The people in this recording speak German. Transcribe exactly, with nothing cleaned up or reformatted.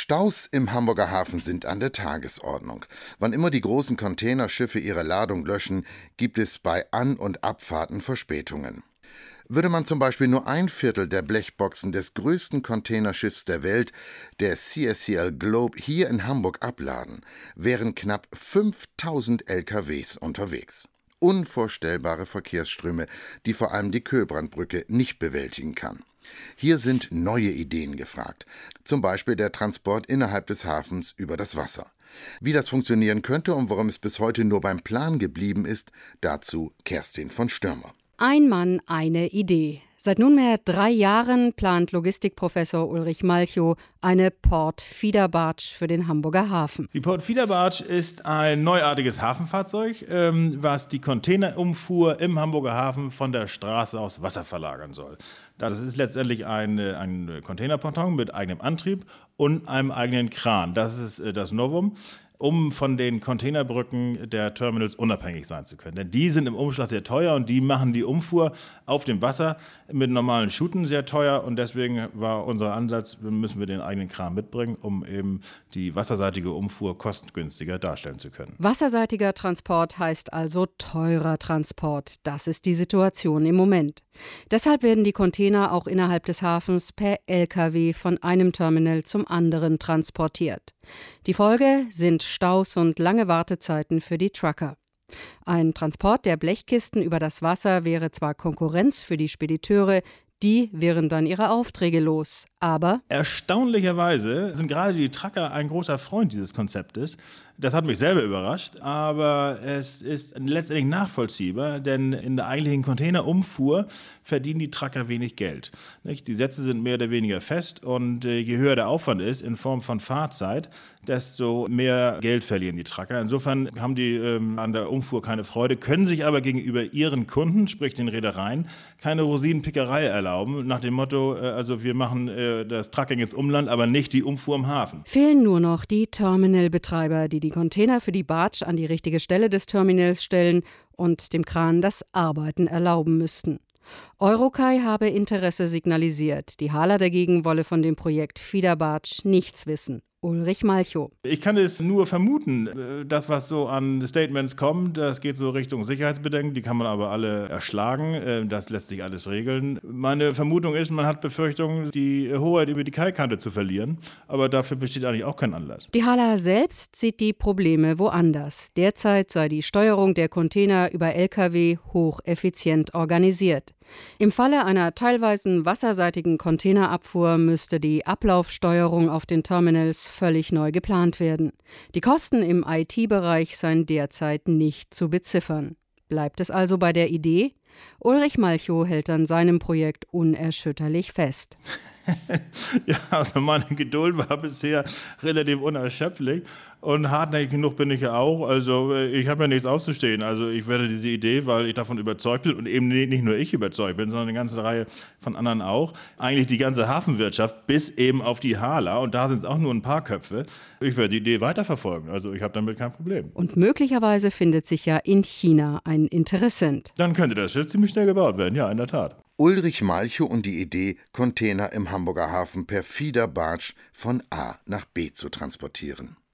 Staus im Hamburger Hafen sind an der Tagesordnung. Wann immer die großen Containerschiffe ihre Ladung löschen, gibt es bei An- und Abfahrten Verspätungen. Würde man zum Beispiel nur ein Viertel der Blechboxen des größten Containerschiffs der Welt, der C S C L Globe, hier in Hamburg abladen, wären knapp fünftausend L K Ws unterwegs. Unvorstellbare Verkehrsströme, die vor allem die Köhlbrandbrücke nicht bewältigen kann. Hier sind neue Ideen gefragt, zum Beispiel der Transport innerhalb des Hafens über das Wasser. Wie das funktionieren könnte und warum es bis heute nur beim Plan geblieben ist, dazu Kerstin von Stürmer. Ein Mann, eine Idee. Seit nunmehr drei Jahren plant Logistikprofessor Ulrich Malchow eine Port Feeder Barge für den Hamburger Hafen. Die Port Feeder Barge ist ein neuartiges Hafenfahrzeug, ähm, was die Containerumfuhr im Hamburger Hafen von der Straße aus Wasser verlagern soll. Das ist letztendlich ein, ein Containerponton mit eigenem Antrieb und einem eigenen Kran. Das ist äh, das Novum, um von den Containerbrücken der Terminals unabhängig sein zu können. Denn die sind im Umschlag sehr teuer und die machen die Umfuhr auf dem Wasser mit normalen Schuten sehr teuer. Und deswegen war unser Ansatz, müssen wir den eigenen Kran mitbringen, um eben die wasserseitige Umfuhr kostengünstiger darstellen zu können. Wasserseitiger Transport heißt also teurer Transport. Das ist die Situation im Moment. Deshalb werden die Container auch innerhalb des Hafens per L K W von einem Terminal zum anderen transportiert. Die Folge sind Staus und lange Wartezeiten für die Trucker. Ein Transport der Blechkisten über das Wasser wäre zwar Konkurrenz für die Spediteure, die wären dann ihre Aufträge los. Aber erstaunlicherweise sind gerade die Trucker ein großer Freund dieses Konzeptes. Das hat mich selber überrascht, aber es ist letztendlich nachvollziehbar, denn in der eigentlichen Containerumfuhr verdienen die Trucker wenig Geld. Die Sätze sind mehr oder weniger fest und je höher der Aufwand ist in Form von Fahrzeit, desto mehr Geld verlieren die Trucker. Insofern haben die ähm, an der Umfuhr keine Freude, können sich aber gegenüber ihren Kunden, sprich den Reedereien, keine Rosinenpickerei erlauben, nach dem Motto, äh, also wir machen äh, das Trucking ins Umland, aber nicht die Umfuhr im Hafen. Fehlen nur noch die Terminalbetreiber, die die Container für die Barge an die richtige Stelle des Terminals stellen und dem Kran das Arbeiten erlauben müssten. Eurokai habe Interesse signalisiert. Die Hala dagegen wolle von dem Projekt Feeder Barge nichts wissen. Ulrich Malchow. Ich kann es nur vermuten. Das, was so an Statements kommt, das geht so Richtung Sicherheitsbedenken. Die kann man aber alle erschlagen. Das lässt sich alles regeln. Meine Vermutung ist, man hat Befürchtungen, die Hoheit über die Kaikante zu verlieren. Aber dafür besteht eigentlich auch kein Anlass. Die Hala selbst sieht die Probleme woanders. Derzeit sei die Steuerung der Container über L K W hocheffizient organisiert. Im Falle einer teilweise wasserseitigen Containerabfuhr müsste die Ablaufsteuerung auf den Terminals völlig neu geplant werden. Die Kosten im I T-Bereich seien derzeit nicht zu beziffern. Bleibt es also bei der Idee? Ulrich Malchow hält an seinem Projekt unerschütterlich fest. Ja, also meine Geduld war bisher relativ unerschöpflich und hartnäckig genug bin ich ja auch. Also ich habe ja nichts auszustehen. Also ich werde diese Idee, weil ich davon überzeugt bin und eben nicht nur ich überzeugt bin, sondern eine ganze Reihe von anderen auch. Eigentlich die ganze Hafenwirtschaft bis eben auf die Hala und da sind es auch nur ein paar Köpfe. Ich werde die Idee weiterverfolgen. Also ich habe damit kein Problem. Und möglicherweise findet sich ja in China ein Interessent. Dann könnte das Schiff ziemlich schnell gebaut werden, ja, in der Tat. Ulrich Malchow und die Idee, Container im Hamburger Hafen per Feeder Barge von A nach B zu transportieren.